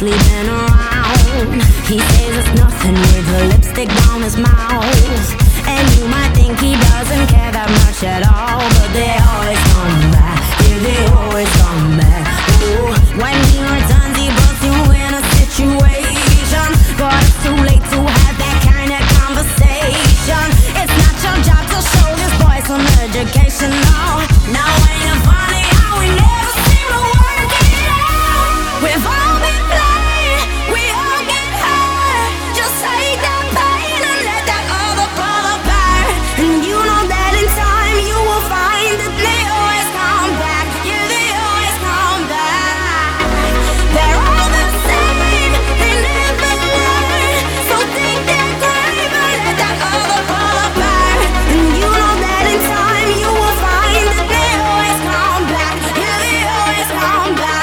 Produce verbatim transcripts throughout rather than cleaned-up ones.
sleeping around. He says it's nothing with the lipstick on his mouth. And you might think he doesn't care that much at all, but they always come back, yeah, they always come back. Ooh, when he returns, he puts you in a situation, but it's too late to have that kind of conversation. It's not your job to show this boy some education, no. Now ain't it funny how we never seem to work it out? We've all been played, we all get hurt. Just take that pain and let that other fall apart. And you know that in time you will find that they always come back. Yeah, they always come back. They're all the same, they never learn. So think they're great, but let that other fall apart. And you know that in time you will find that they always come back. Yeah, they always come back.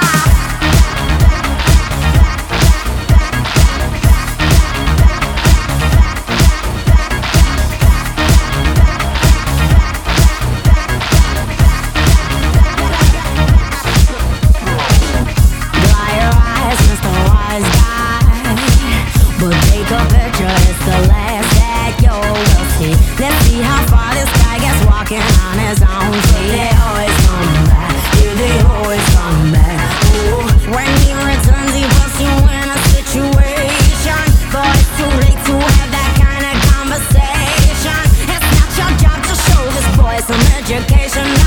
Dry your eyes, Mister Wise Guy, but take a picture, it's the last that you will see. Let's see how far this guy gets walking on his own feet. They always come back, yeah, they always come back. Ooh, when he returns, he puts you in a situation, but it's too late to have that kind of conversation. It's not your job to show this boy some education.